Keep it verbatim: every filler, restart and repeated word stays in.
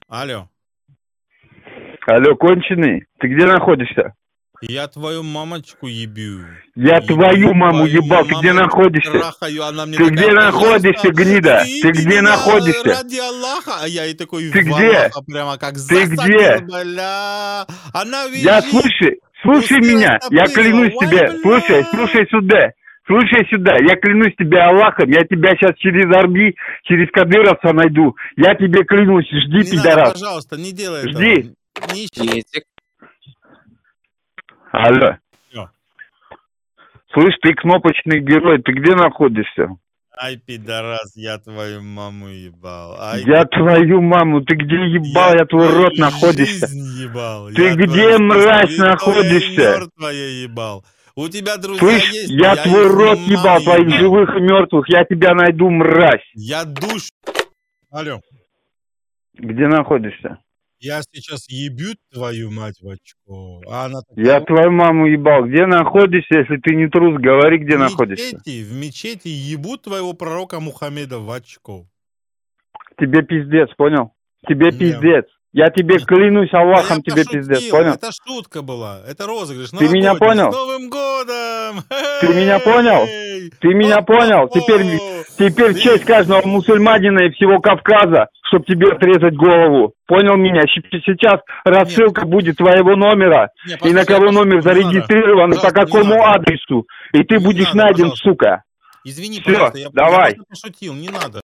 Алло. Алло, конченый, ты где находишься? Я твою мамочку ебю. Я Ебу твою маму твою ебал, ты где маму находишься? трахаю, она мне Ты такая, где находишься, гнида? Ты извини где меня находишься? ради Аллаха. А я ей такой Ты в где? Аллаха прямо как Ты засадил, где? бля. Она Я визжит. слушай, слушай Успела меня, я стопырила. клянусь Ой, тебе, слушай, бля. слушай сюда, слушай сюда, я клянусь тебе Аллахом, я тебя сейчас через Арби, через Кадыровца найду, я тебе клянусь, жди, Не надо, пидорас, пожалуйста, не делай жди. этого. Не ищи. Алло, Всё. слышь, ты кнопочный герой, ты где находишься? Ай, пидорас, я твою маму ебал. Ай, Я ты... твою маму, ты где ебал, Я я твой твою рот находишься? жизнь ебал. Ты Я где, твое мразь, святое и находишься? мертвое ебал. У тебя друзья Слышь, есть, я я твой их рот ебал, мамы твоих ебал. живых и мертвых, я тебя найду, мразь. Я душ. Алло. Где находишься? Я сейчас ебю твою мать в очко. А она такая... Я твою маму ебал. Где находишься, если ты не трус, говори, где в находишься. мечети, в мечети ебут твоего пророка Мухаммеда в очко. Тебе пиздец, понял? Тебе Не. пиздец. Я тебе клянусь Да Аллахом, я тебе пошутил, пиздец, понял? это шутка была, это розыгрыш. Ты меня Новогодний. понял? С Новым годом! Ты меня понял? Эй! Ты меня понял? Хо-хо-хо! Теперь, теперь Ты- честь каждого мусульманина и всего Кавказа, чтоб тебе отрезать голову. Понял меня? Щ- Сейчас рассылка будет твоего номера. Не, И на послушай, кого я номер пошутил, не надо. зарегистрирован, и по Пожалуйста, не какому надо. адресу. И ты Не будешь надо, найден, пожалуйста. сука. Извини, Всё, пожалуйста, я, я давай. просто пошутил, не надо.